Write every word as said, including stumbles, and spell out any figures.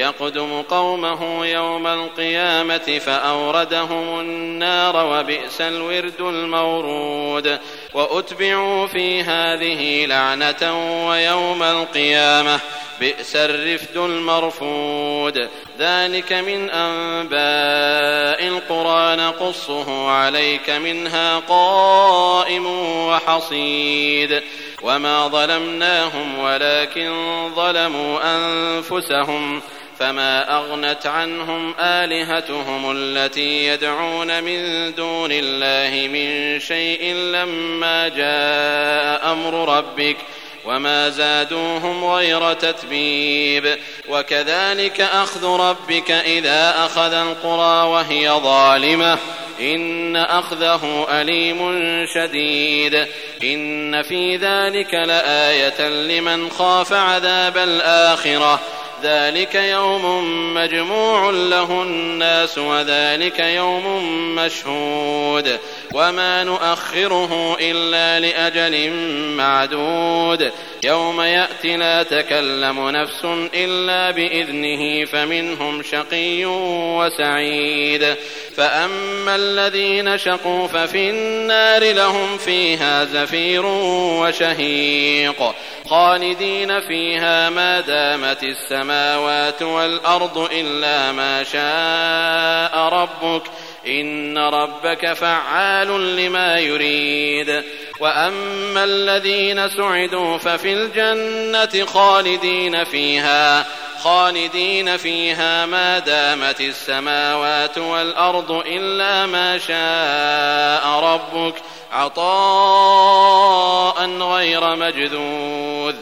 يقدم قومه يوم القيامة فأوردهم النار وبئس الورد المورود وأتبعوا في هذه لعنة ويوم القيامة بئس الرفد المرفود ذلك من أنباء القرى نقصه عليك منها قائم وحصيد وما ظلمناهم ولكن ظلموا أنفسهم فما أغنت عنهم آلهتهم التي يدعون من دون الله من شيء لما جاء أمر ربك وما زادوهم غير تتبيب وكذلك أخذ ربك إذا أخذ القرى وهي ظالمة إن أخذه أليم شديد إن في ذلك لآية لمن خاف عذاب الآخرة ذلك يوم مجموع له الناس وذلك يوم مشهود وما نؤخره إلا لأجل معدود يوم يأتي لا تكلم نفس إلا بإذنه فمنهم شقي وسعيد فأما الذين شقوا ففي النار لهم فيها زفير وشهيق خالدين فيها ما دامت السماوات والأرض إلا ما شاء ربك إن ربك فعال لما يريد وأما الذين سعدوا ففي الجنة خالدين فيها خالدين فيها ما دامت السماوات والأرض إلا ما شاء ربك عطاء غير مجذوذ